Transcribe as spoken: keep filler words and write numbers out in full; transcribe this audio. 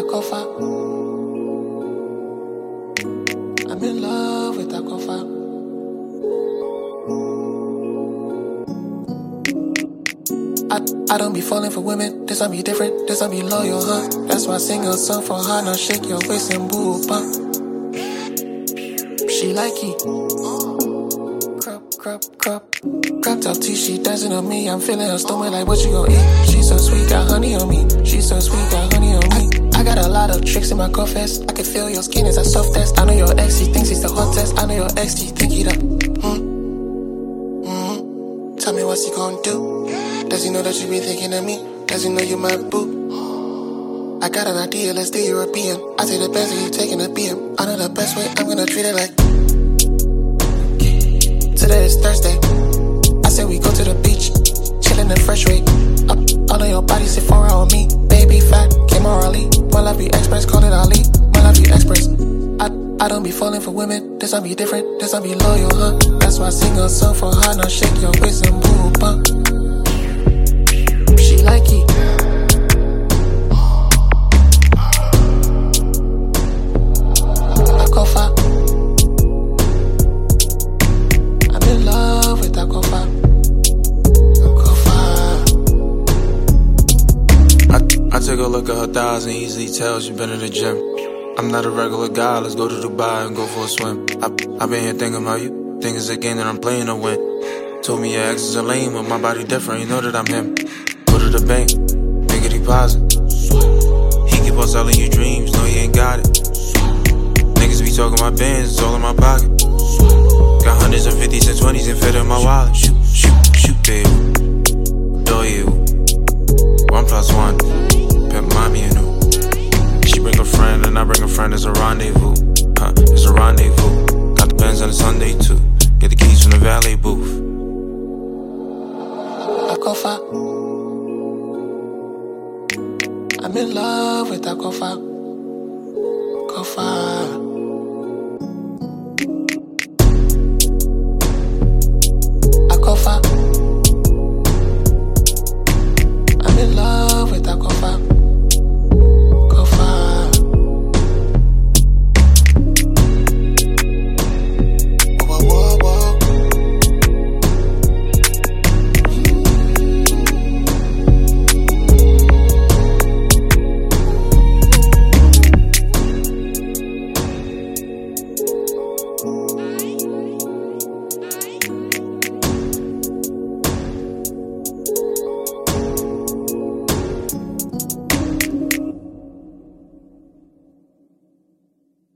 Akofa. I'm in love with Akofa. I, I don't be falling for women, this I be different, this I be loyal, huh? That's why I sing a song for her, now shake your waist and boo pump. She like it. Crop, crop, crop. Cropped out T, she dancing on me, I'm feeling her stomach like what you gon' eat. She so sweet, got honey on me. She so sweet, got honey on me. I, I got a lot of tricks in my confess. I can feel your skin as I soft test. I know your ex, he thinks he's the hottest. I know your ex, he think he the hmm? Mm-hmm. Tell me what's he gon' do? Does he know that you be thinking of me? Does he know you my boo? I got an idea, let's do European. I take the best and you taking a B M. I know the best way, I'm gonna treat it like. Today is Thursday. I said we go to the beach, chillin' in fresh way. Up, all of your body sit for on me. Baby fat, came orally. My life be express, call it Ali. My life be express. I, I don't be falling for women. This I be different, this I be loyal, huh? That's why I sing a song for her. Now shake your waist and boo bump. She like it. Akofa. I'm in love with Akofa. Akofa. I, I take a look at her thighs and easily tell she been in the gym. I'm not a regular guy, let's go to Dubai and go for a swim. I, I been here thinking about you, think it's a game that I'm playing to win. Told me your exes are lame, but my body different, you know that I'm him. Go to the bank, make a deposit. He keep on selling you dreams, no he ain't got it. Niggas be talking my bands, it's all in my pocket. Got hundreds and fifties and twenties and fit in my wallet. Shoot, shoot, shoot, baby. Do you? One plus one, pimp mommy and who? She bring a friend and I bring a friend, it's a rendezvous. Huh, it's a rendezvous. Got the Benz on a Sunday too. Get the keys from the valet booth. Akofa. I'm in love with Akofa. Akofa.